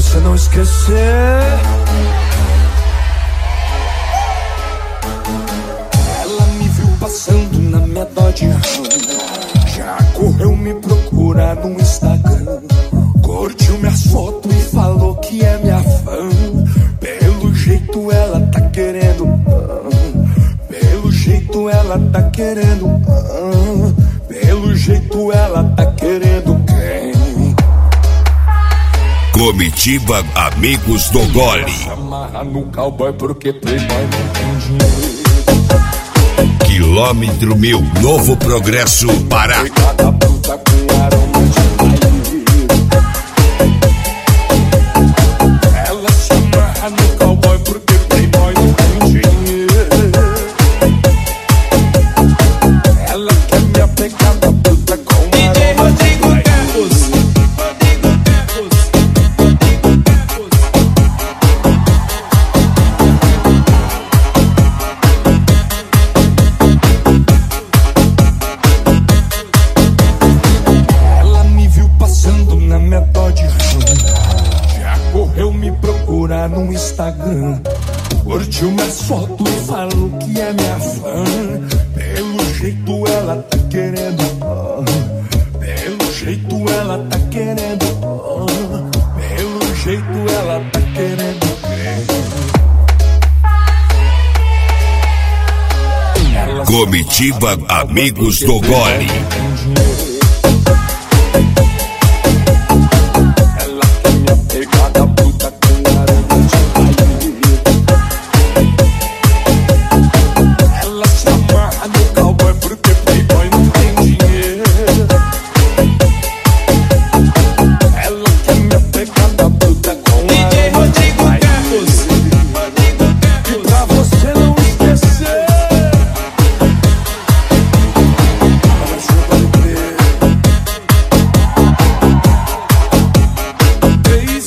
você não esquecer. Ela me viu passando na minha Dodge Ram, já correu me procurar no Instagram, curtiu minhas fotos e falou que é minha fã. Pelo jeito ela tá querendo, pelo jeito ela tá querendo, pelo jeito ela tá querendo quem? Comitiva Amigos do Gole. Se amarra no cowboy porque playboy não tem dinheiro. Quilômetro 1000, Novo Progresso, Pará. Cada puta com aroma de Bahia. Ela se amarra no cowboy porque playboy não tem dinheiro. Ela quer me apegar da puta com DJ Rodrigo Campos. Ela me viu passando na minha Dodge Ram, já correu me procurar no Instagram, curtiu minhas fotos e falou que é minha fã. Pelo jeito ela tá querendo, pelo jeito ela tá querendo, pelo jeito ela tá querendo. Ela Comitiva Amigos do Gole. ela quer me apegar da puta com aroma de Bahia. Ela se amarra no cowboy porque playboy não tem dinheiro. Ela quer me apegar da puta com DJ aroma de Rodrigo Bahia. Campos. E pra você não esquecer. Mas você pode crer. 3,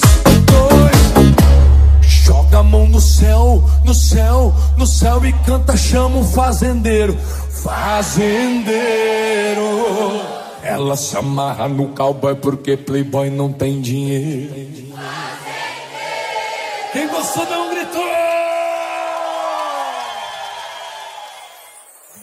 2, joga a mão no céu, no céu, no céu e canta, chama o fazendeiro, fazendeiro. Ela se amarra no cowboy porque playboy não tem dinheiro. Quem gostou não